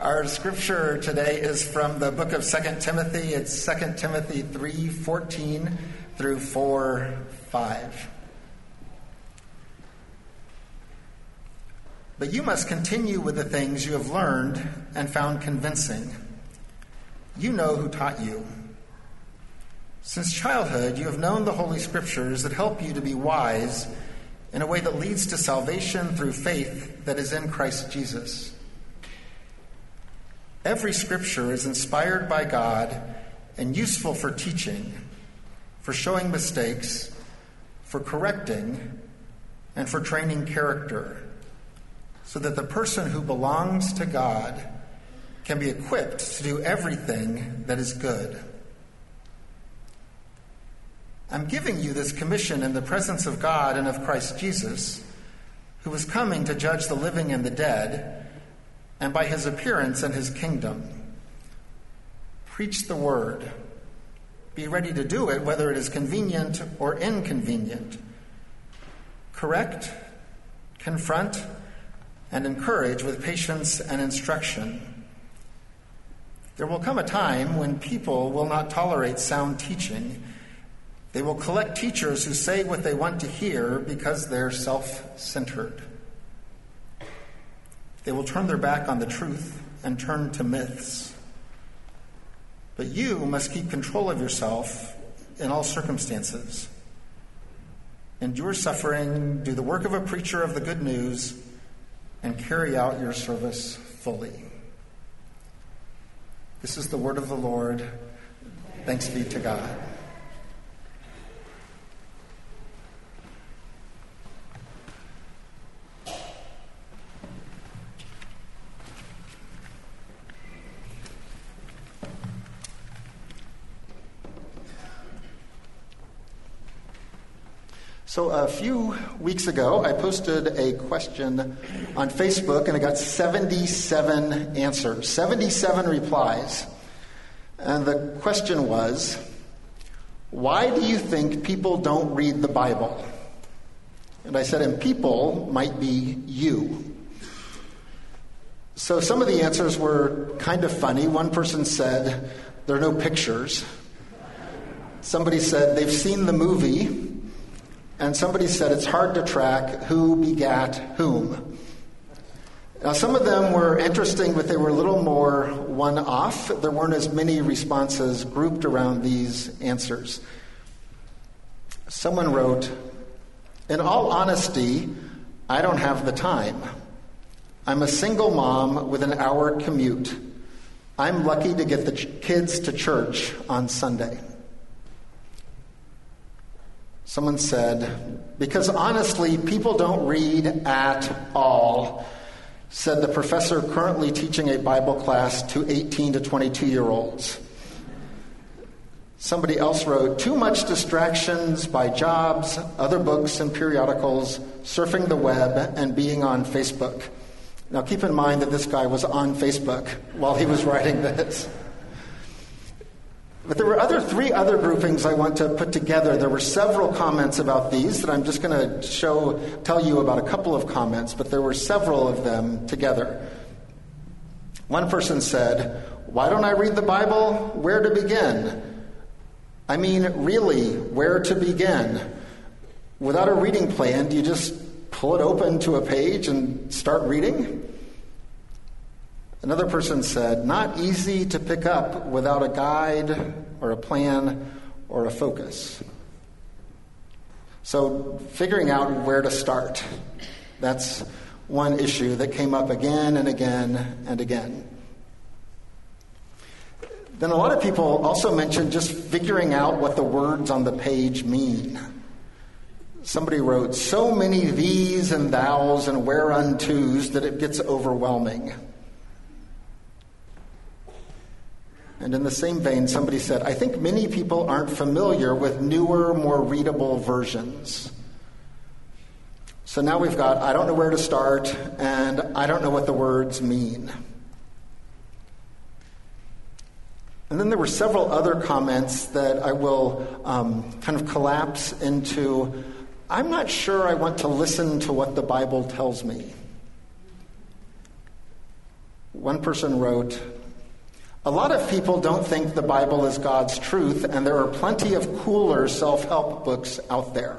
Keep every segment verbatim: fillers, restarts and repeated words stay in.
Our scripture today is from the book of Second Timothy. It's Second Timothy three fourteen through four five. But you must continue with the things you have learned and found convincing. You know who taught you. Since childhood, you have known the Holy Scriptures that help you to be wise in a way that leads to salvation through faith that is in Christ Jesus. Every scripture is inspired by God and useful for teaching, for showing mistakes, for correcting, and for training character, so that the person who belongs to God can be equipped to do everything that is good. I'm giving you this commission in the presence of God and of Christ Jesus, who is coming to judge the living and the dead, and by his appearance in his kingdom. Preach the word. Be ready to do it, whether it is convenient or inconvenient. Correct, confront, and encourage with patience and instruction. There will come a time when people will not tolerate sound teaching. They will collect teachers who say what they want to hear because they're self-centered. They will turn their back on the truth and turn to myths. But you must keep control of yourself in all circumstances. Endure suffering, do the work of a preacher of the good news, and carry out your service fully. This is the word of the Lord. Thanks be to God. So a few weeks ago, I posted a question on Facebook, and I got seventy-seven answers, seventy-seven replies. And the question was, why do you think people don't read the Bible? And I said, and people might be you. So some of the answers were kind of funny. One person said, there are no pictures. Somebody said, they've seen the movie. And somebody said it's hard to track who begat whom. Now, some of them were interesting, but they were a little more one-off. There weren't as many responses grouped around these answers. Someone wrote, in all honesty, I don't have the time. I'm a single mom with an hour commute. I'm lucky to get the ch- kids to church on Sunday. Someone said, because honestly, people don't read at all, said the professor currently teaching a Bible class to eighteen to twenty-two-year-olds. Somebody else wrote, too much distractions by jobs, other books and periodicals, surfing the web, and being on Facebook. Now keep in mind that this guy was on Facebook while he was writing this. But there were other three other groupings I want to put together. There were several comments about these that I'm just going to show, tell you about a couple of comments, but there were several of them together. One person said, why don't I read the Bible? Where to begin? I mean, really, where to begin? Without a reading plan, do you just pull it open to a page and start reading? Another person said, not easy to pick up without a guide or a plan or a focus. So figuring out where to start, that's one issue that came up again and again and again. Then a lot of people also mentioned just figuring out what the words on the page mean. Somebody wrote, so many these and thous and whereuntos that it gets overwhelming. And in the same vein, somebody said, I think many people aren't familiar with newer, more readable versions. So now we've got, I don't know where to start, and I don't know what the words mean. And then there were several other comments that I will um, kind of collapse into, I'm not sure I want to listen to what the Bible tells me. One person wrote, "A lot of people don't think the Bible is God's truth, and there are plenty of cooler self-help books out there."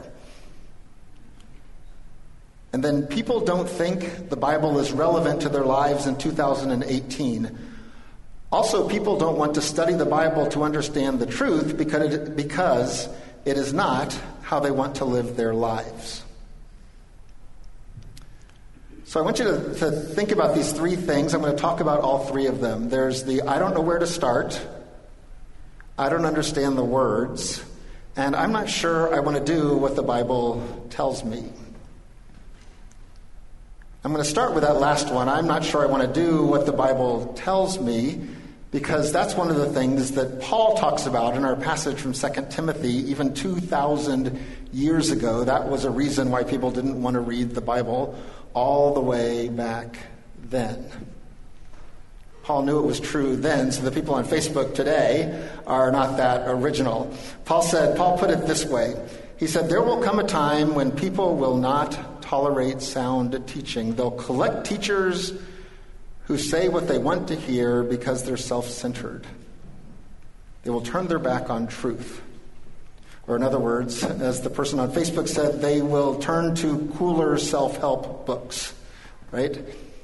And then people don't think the Bible is relevant to their lives in two thousand eighteen. Also, people don't want to study the Bible to understand the truth because it, because it is not how they want to live their lives. So I want you to, to think about these three things. I'm going to talk about all three of them. There's the I don't know where to start, I don't understand the words, and I'm not sure I want to do what the Bible tells me. I'm going to start with that last one. I'm not sure I want to do what the Bible tells me, because that's one of the things that Paul talks about in our passage from Second Timothy, even two thousand years ago. That was a reason why people didn't want to read the Bible all the way back then. Paul knew it was true then, so the people on Facebook today are not that original. Paul said, Paul put it this way. He said, "There will come a time when people will not tolerate sound teaching. They'll collect teachers who say what they want to hear because they're self-centered. They will turn their back on truth." Or in other words, as the person on Facebook said, they will turn to cooler self-help books, right?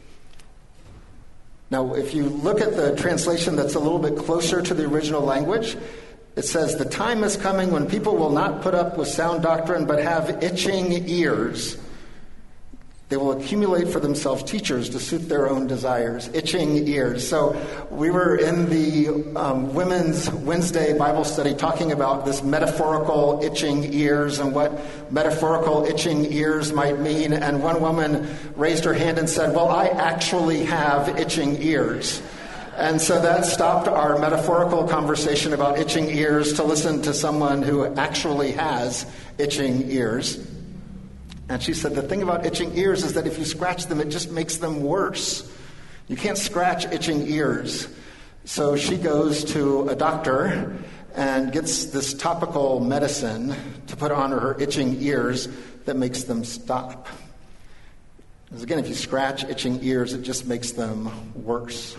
Now, if you look at the translation that's a little bit closer to the original language, it says, "The time is coming when people will not put up with sound doctrine but have itching ears. They will accumulate for themselves teachers to suit their own desires." Itching ears. So we were in the um, Women's Wednesday Bible study talking about this metaphorical itching ears and what metaphorical itching ears might mean. And one woman raised her hand and said, "Well, I actually have itching ears." And so that stopped our metaphorical conversation about itching ears to listen to someone who actually has itching ears. And she said the thing about itching ears is that if you scratch them, it just makes them worse. You can't scratch itching ears. So she goes to a doctor and gets this topical medicine to put on her itching ears that makes them stop. Because again, if you scratch itching ears, it just makes them worse.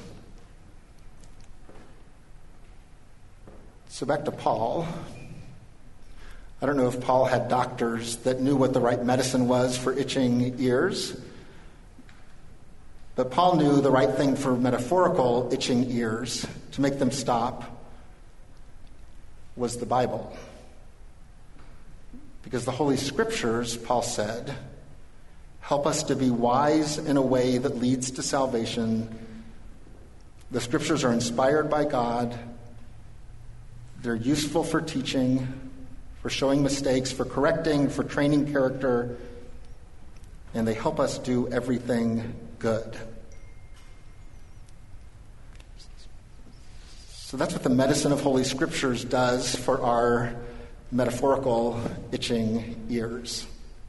So back to Paul. I don't know if Paul had doctors that knew what the right medicine was for itching ears, but Paul knew the right thing for metaphorical itching ears to make them stop was the Bible. Because the Holy Scriptures, Paul said, help us to be wise in a way that leads to salvation. The Scriptures are inspired by God. They're useful for teaching, for showing mistakes, for correcting, for training character, and they help us do everything good. So that's what the medicine of Holy Scriptures does for our metaphorical itching ears.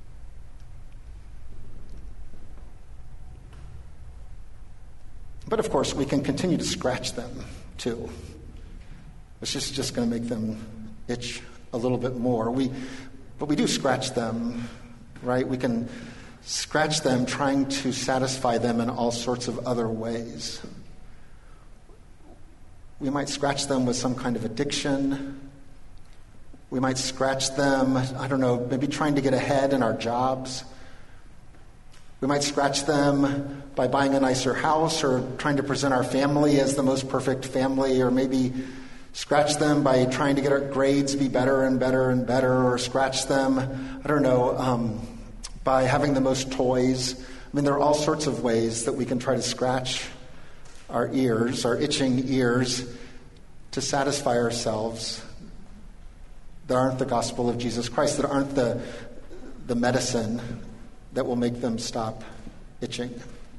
But of course, we can continue to scratch them too. It's just, just going to make them itch a little bit more. We, but we do scratch them, right? We can scratch them trying to satisfy them in all sorts of other ways. We might scratch them with some kind of addiction. We might scratch them, I don't know, maybe trying to get ahead in our jobs. We might scratch them by buying a nicer house or trying to present our family as the most perfect family, or maybe scratch them by trying to get our grades be better and better and better, or scratch them, I don't know, um, by having the most toys. I mean, there are all sorts of ways that we can try to scratch our ears, our itching ears, to satisfy ourselves that aren't the gospel of Jesus Christ, that aren't the, the medicine that will make them stop itching.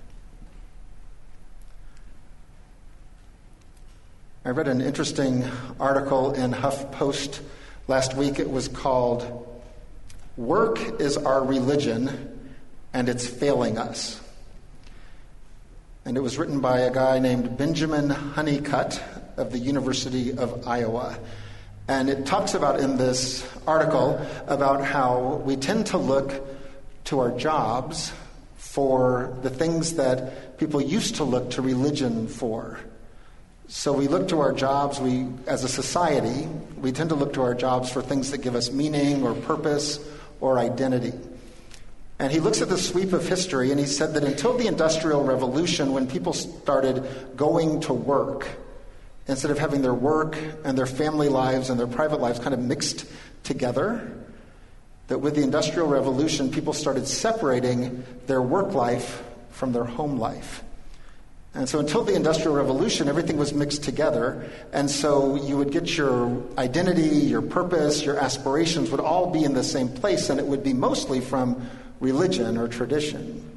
I read an interesting article in HuffPost last week. It was called, "Work is Our Religion, and It's Failing Us." And it was written by a guy named Benjamin Honeycutt of the University of Iowa. And it talks about in this article about how we tend to look to our jobs for the things that people used to look to religion for. So we look to our jobs, we, as a society, we tend to look to our jobs for things that give us meaning or purpose or identity. And he looks at the sweep of history, and he said that until the Industrial Revolution, when people started going to work, instead of having their work and their family lives and their private lives kind of mixed together, that with the Industrial Revolution, people started separating their work life from their home life. And so until the Industrial Revolution, everything was mixed together. And so you would get your identity, your purpose, your aspirations would all be in the same place, and it would be mostly from religion or tradition.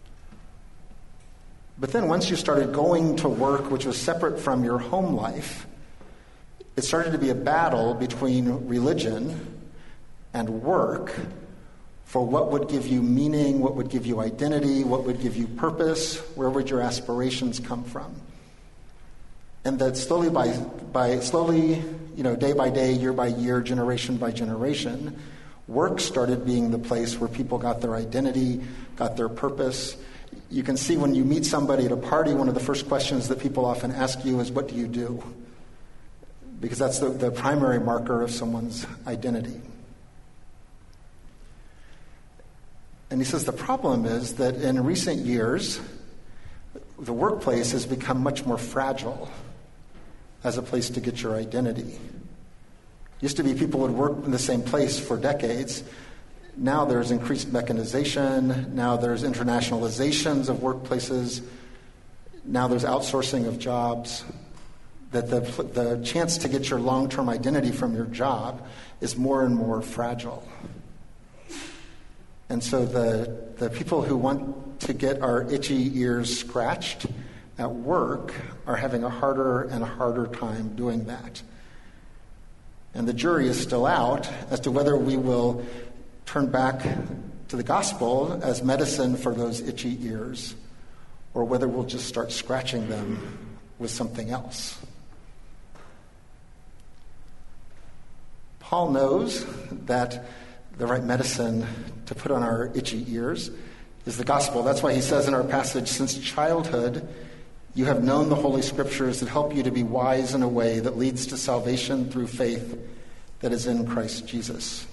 But then once you started going to work, which was separate from your home life, it started to be a battle between religion and work for what would give you meaning, what would give you identity, what would give you purpose, where would your aspirations come from. And that slowly by by slowly, you know, day by day, year by year, generation by generation, work started being the place where people got their identity, got their purpose. You can see when you meet somebody at a party, one of the first questions that people often ask you is, what do you do? Because that's the, the primary marker of someone's identity. And he says the problem is that in recent years, the workplace has become much more fragile as a place to get your identity. Used to be people would work in the same place for decades. Now there's increased mechanization. Now there's internationalizations of workplaces. Now there's outsourcing of jobs. That the, the chance to get your long-term identity from your job is more and more fragile. And so the, the people who want to get our itchy ears scratched at work are having a harder and harder time doing that. And the jury is still out as to whether we will turn back to the gospel as medicine for those itchy ears, or whether we'll just start scratching them with something else. Paul knows that the right medicine to put on our itchy ears is the gospel. That's why he says in our passage, since childhood, you have known the Holy Scriptures that help you to be wise in a way that leads to salvation through faith that is in Christ Jesus.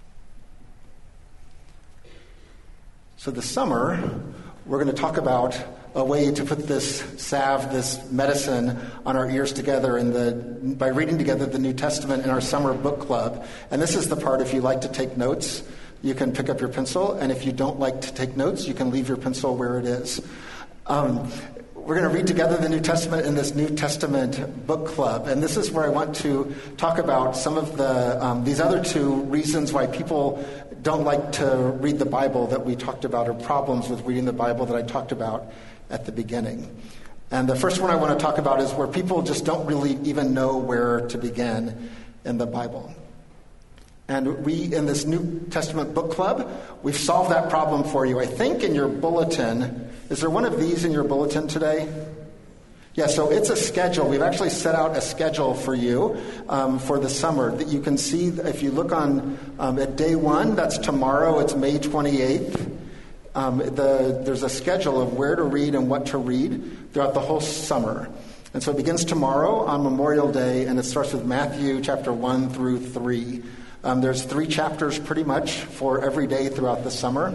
So this summer, we're going to talk about a way to put this salve, this medicine, on our ears together in the by reading together the New Testament in our summer book club. And this is the part, if you like to take notes, you can pick up your pencil. And if you don't like to take notes, you can leave your pencil where it is. Um, we're going to read together the New Testament in this New Testament book club. And this is where I want to talk about some of the um, these other two reasons why people don't like to read the Bible that we talked about, or problems with reading the Bible that I talked about at the beginning. And the first one I want to talk about is where people just don't really even know where to begin in the Bible. And we, in this New Testament book club, we've solved that problem for you. I think in your bulletin, is there one of these in your bulletin today? Yeah, so it's a schedule. We've actually set out a schedule for you um, for the summer that you can see. If you look on um, at day one, that's tomorrow. It's May twenty-eighth. Um, the, there's a schedule of where to read and what to read throughout the whole summer. And so it begins tomorrow on Memorial Day, and it starts with Matthew chapter one through three. Um, there's three chapters pretty much for every day throughout the summer.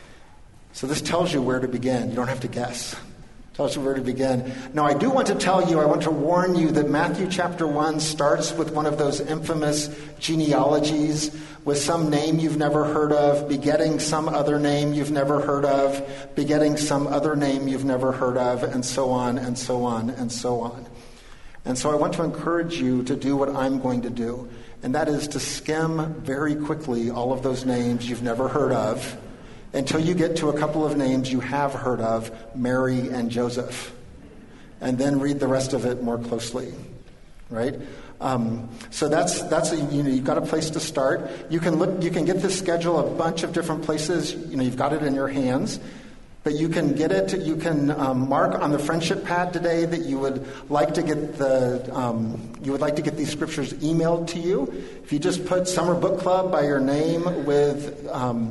So this tells you where to begin. You don't have to guess. It tells you where to begin. Now, I do want to tell you, I want to warn you that Matthew chapter one starts with one of those infamous genealogies with some name you've never heard of, begetting some other name you've never heard of, begetting some other name you've never heard of, and so on and so on and so on. And so I want to encourage you to do what I'm going to do, and that is to skim very quickly all of those names you've never heard of until you get to a couple of names you have heard of, Mary and Joseph, and then read the rest of it more closely, right? Um, so that's that's a, you know, you've got a place to start. You can look, you can get this schedule a bunch of different places. You know, you've got it in your hands, but you can get it. You can um, mark on the friendship pad today that you would like to get the um, you would like to get these scriptures emailed to you. If you just put Summer Book Club by your name with um,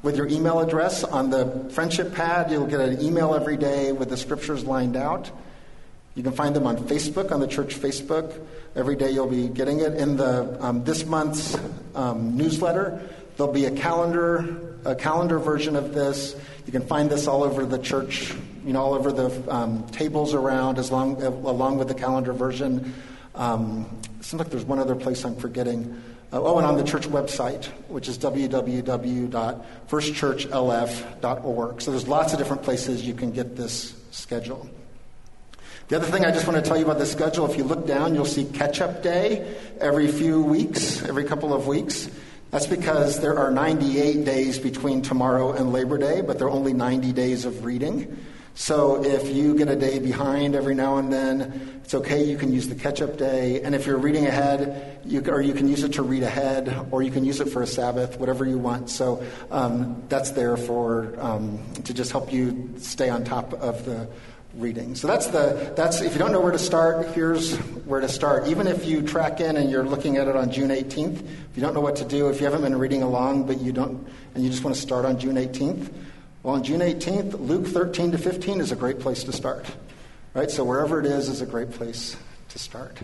with your email address. On the friendship pad, you'll get an email every day with the scriptures lined out. You can find them on Facebook, on the church Facebook. Every day you'll be getting it. In the um, this month's um, newsletter, there'll be a calendar, a calendar version of this. You can find this all over the church, you know, all over the um, tables around, as long along with the calendar version. Um, it seems like there's one other place I'm forgetting. Uh, oh, and on the church website, which is w w w dot first church l f dot org. So there's lots of different places you can get this schedule. The other thing I just want to tell you about the schedule, if you look down, you'll see Catch-Up Day every few weeks, every couple of weeks. That's because there are ninety-eight days between tomorrow and Labor Day, but there are only ninety days of reading. So if you get a day behind every now and then, it's okay. You can use the Catch-Up Day. And if you're reading ahead, you, or you can use it to read ahead, or you can use it for a Sabbath, whatever you want. So um, that's there for um, to just help you stay on top of the reading. So that's the that's if you don't know where to start, here's where to start. Even if you track in and you're looking at it on June eighteenth, if you don't know what to do, if you haven't been reading along but you don't and you just want to start on June eighteenth, well, on June eighteenth, Luke thirteen to fifteen is a great place to start. Right? So wherever it is is a great place to start.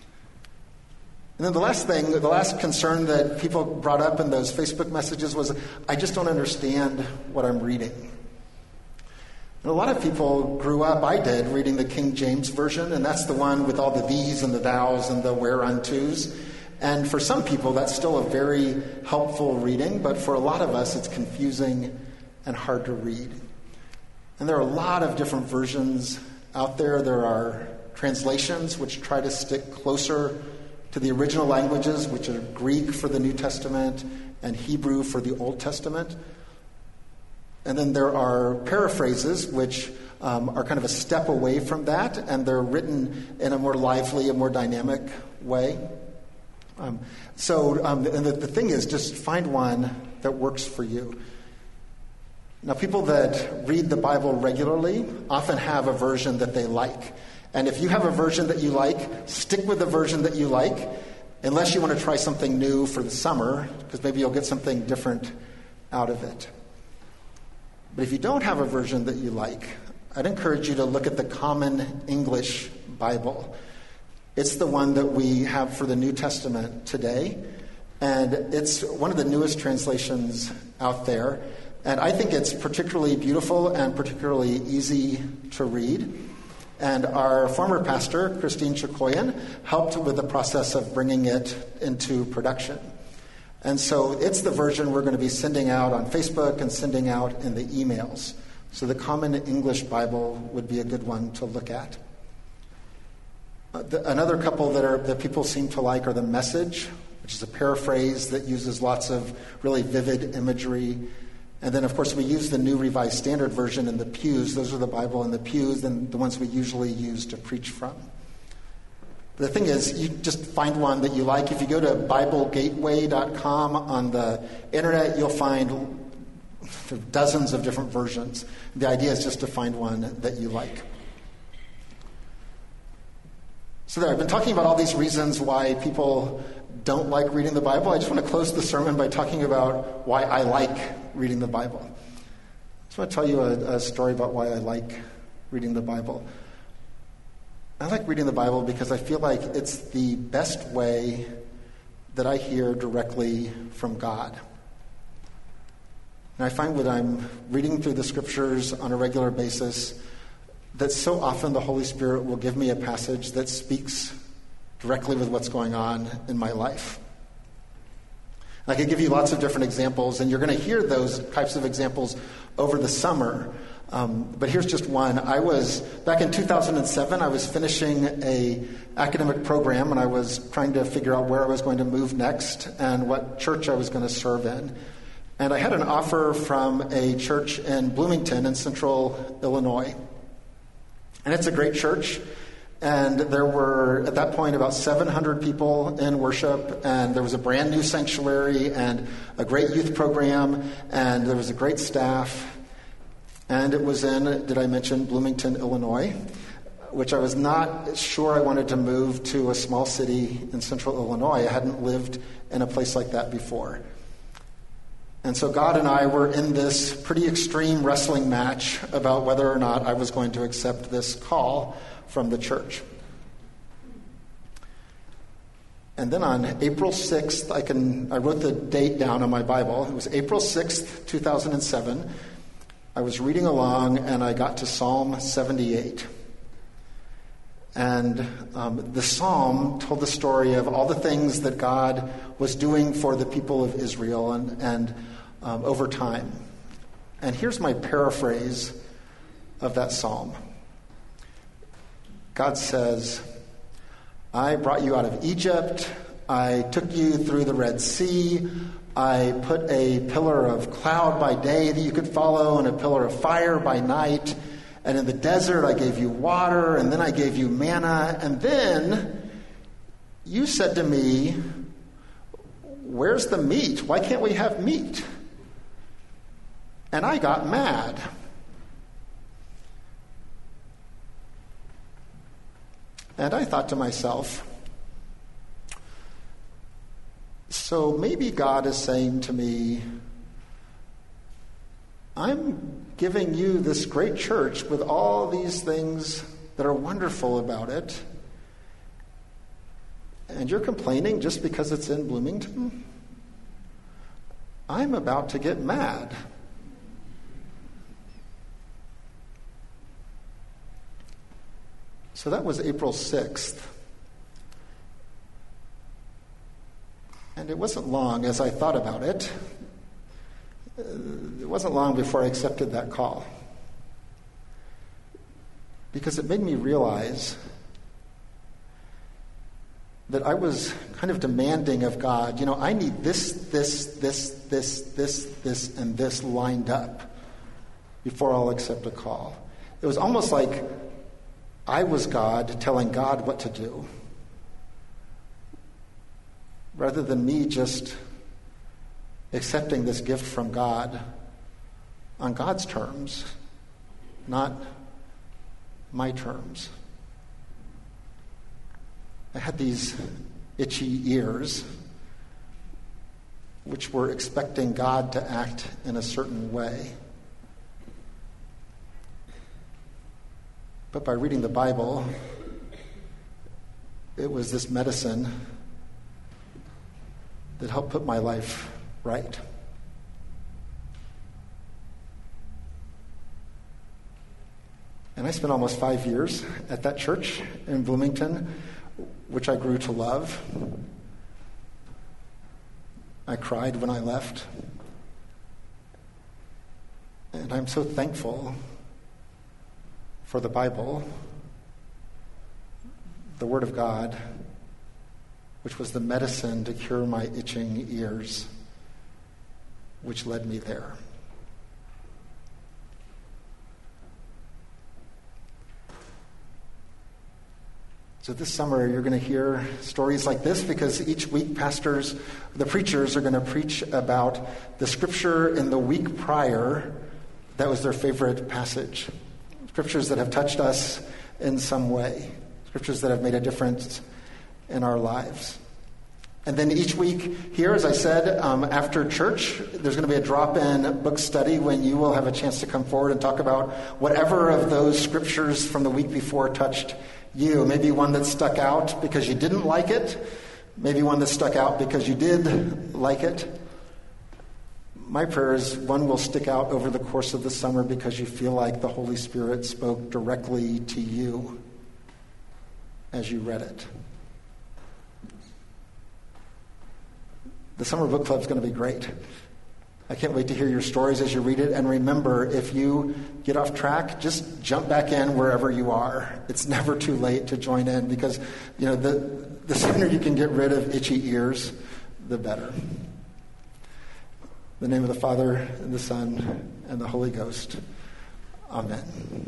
And then the last thing, the last concern that people brought up in those Facebook messages was, I just don't understand what I'm reading. And a lot of people grew up, I did, reading the King James Version, and that's the one with all the these and the thous and the whereuntos. And for some people, that's still a very helpful reading, but for a lot of us, it's confusing and hard to read. And there are a lot of different versions out there. There are translations which try to stick closer to the original languages, which are Greek for the New Testament and Hebrew for the Old Testament. And then there are paraphrases, which um, are kind of a step away from that, and they're written in a more lively, a more dynamic way. Um, so um, and the, the thing is, just find one that works for you. Now, people that read the Bible regularly often have a version that they like. And if you have a version that you like, stick with the version that you like, unless you want to try something new for the summer, because maybe you'll get something different out of it. But if you don't have a version that you like, I'd encourage you to look at the Common English Bible. It's the one that we have for the New Testament today, and it's one of the newest translations out there. And I think it's particularly beautiful and particularly easy to read. And our former pastor, Christine Chikoyan, helped with the process of bringing it into production. And so it's the version we're going to be sending out on Facebook and sending out in the emails. So the Common English Bible would be a good one to look at. Uh, the, another couple that are that people seem to like are the Message, which is a paraphrase that uses lots of really vivid imagery. And then, of course, we use the New Revised Standard Version in the pews. Those are the Bible in the pews, and the ones we usually use to preach from. The thing is, you just find one that you like. If you go to Bible Gateway dot com on the internet, you'll find dozens of different versions. The idea is just to find one that you like. So there, I've been talking about all these reasons why people don't like reading the Bible. I just want to close the sermon by talking about why I like reading the Bible. I just want to tell you a, a story about why I like reading the Bible. I like reading the Bible because I feel like it's the best way that I hear directly from God. And I find that I'm reading through the scriptures on a regular basis that so often the Holy Spirit will give me a passage that speaks directly with what's going on in my life. I could give you lots of different examples, and you're going to hear those types of examples over the summer. Um, but here's just one. I was, back in two thousand seven, I was finishing a academic program, and I was trying to figure out where I was going to move next and what church I was going to serve in. And I had an offer from a church in Bloomington in central Illinois. And it's a great church. And there were, at that point, about seven hundred people in worship, and there was a brand new sanctuary and a great youth program, and there was a great staff. And it was in, did I mention, Bloomington, Illinois, which I was not sure I wanted to move to a small city in central Illinois. I hadn't lived in a place like that before. And so God and I were in this pretty extreme wrestling match about whether or not I was going to accept this call from the church. And then on April sixth, I can I wrote the date down on my Bible. It was April sixth, two thousand seven. I was reading along and I got to Psalm seventy-eight. And um, the psalm told the story of all the things that God was doing for the people of Israel and, and um, over time. And here's my paraphrase of that psalm. God says, I brought you out of Egypt. I took you through the Red Sea. I put a pillar of cloud by day that you could follow and a pillar of fire by night. And in the desert, I gave you water, and then I gave you manna. And then you said to me, where's the meat? Why can't we have meat? And I got mad. And I thought to myself, so maybe God is saying to me, I'm giving you this great church with all these things that are wonderful about it, and you're complaining just because it's in Bloomington? I'm about to get mad. So that was April sixth. And it wasn't long as I thought about it. It wasn't long before I accepted that call. Because it made me realize that I was kind of demanding of God, you know, I need this, this, this, this, this, this, and this lined up before I'll accept a call. It was almost like I was God telling God what to do, rather than me just accepting this gift from God on God's terms, not my terms. I had these itchy ears, which were expecting God to act in a certain way. But by reading the Bible, it was this medicine that helped put my life right. And I spent almost five years at that church in Bloomington, which I grew to love. I cried when I left. And I'm so thankful for the Bible, the Word of God, which was the medicine to cure my itching ears, which led me there. So this summer you're going to hear stories like this, because each week pastors, the preachers, are going to preach about the scripture in the week prior that was their favorite passage. Scriptures that have touched us in some way. Scriptures that have made a difference in our lives. And then each week here, as I said, um, after church, there's going to be a drop-in book study when you will have a chance to come forward and talk about whatever of those scriptures from the week before touched you. Maybe one that stuck out because you didn't like it. Maybe one that stuck out because you did like it. My prayer is one will stick out over the course of the summer because you feel like the Holy Spirit spoke directly to you as you read it. The Summer Book Club is going to be great. I can't wait to hear your stories as you read it. And remember, if you get off track, just jump back in wherever you are. It's never too late to join in, because you know the, the sooner you can get rid of itchy ears, the better. In the name of the Father, and the Son, and the Holy Ghost. Amen.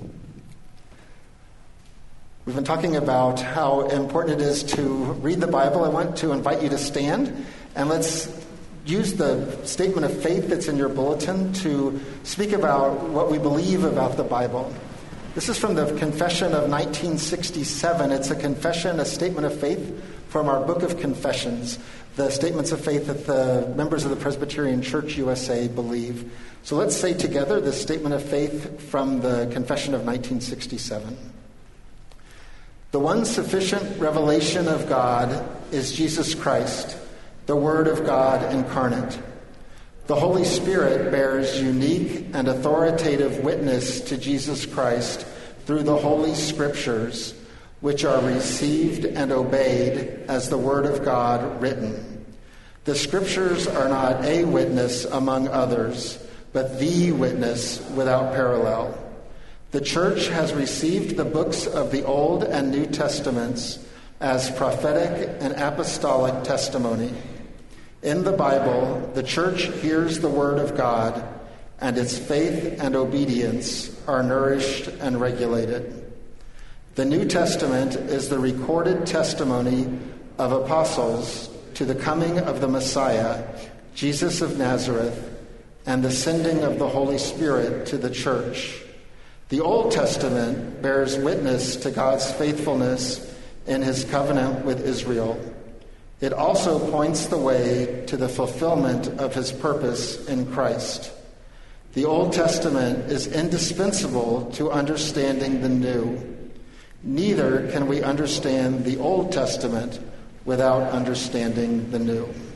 We've been talking about how important it is to read the Bible. I want to invite you to stand, and let's use the statement of faith that's in your bulletin to speak about what we believe about the Bible. This is from the Confession of nineteen sixty-seven. It's a confession, a statement of faith from our Book of Confessions, the statements of faith that the members of the Presbyterian Church U S A believe. So let's say together this statement of faith from the Confession of nineteen sixty-seven. The one sufficient revelation of God is Jesus Christ, the Word of God incarnate. The Holy Spirit bears unique and authoritative witness to Jesus Christ through the Holy Scriptures, which are received and obeyed as the Word of God written. The Scriptures are not a witness among others, but the witness without parallel. The Church has received the books of the Old and New Testaments as prophetic and apostolic testimony. In the Bible, the Church hears the Word of God, and its faith and obedience are nourished and regulated. The New Testament is the recorded testimony of apostles to the coming of the Messiah, Jesus of Nazareth, and the sending of the Holy Spirit to the Church. The Old Testament bears witness to God's faithfulness in his covenant with Israel. It also points the way to the fulfillment of his purpose in Christ. The Old Testament is indispensable to understanding the New. Neither can we understand the Old Testament without understanding the New.